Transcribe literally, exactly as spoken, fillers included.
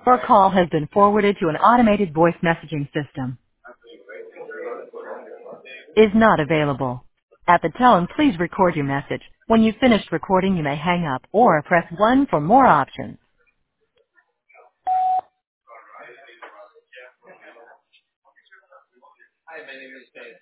Your call has been forwarded to an automated voice messaging system. Is not available. At the tone, please record your message. When you've finished recording, you may hang up or press one for more options. Hi, my name is Ben.